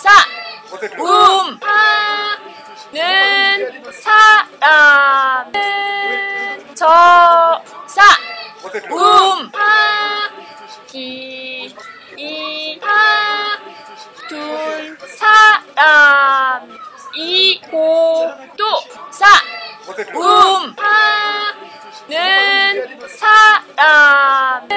하는 사람은 저사 기이하 둔 사람이 고도사 하는 사람은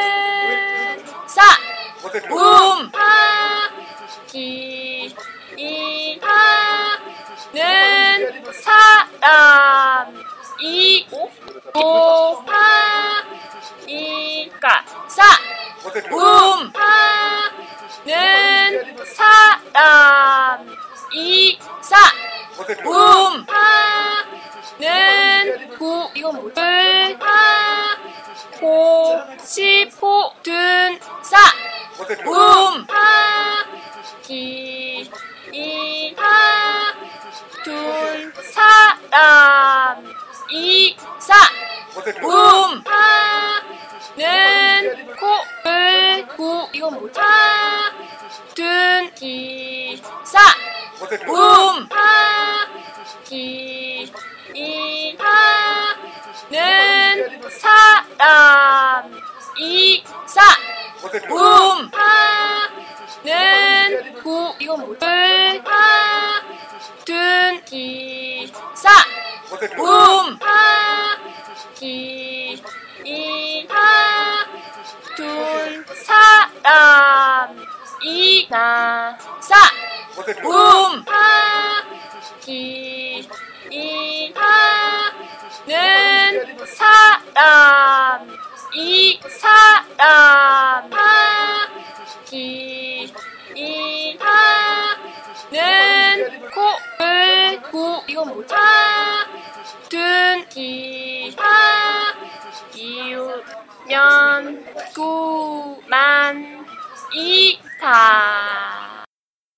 기이하는 사람이 고하니까 하는 사람이 하는 이건 뭐지? 고시포 든 기이하 둔 사람이 하는 코을 이건 뭐지? 든 기사 기이하는 사람이 하는 이건 뭐지? 든 기사 기이하 둔 사람이 나사 기이하는 사람이 기이하는 코을 이건 뭐지? 든 기하 기우면 구만 이타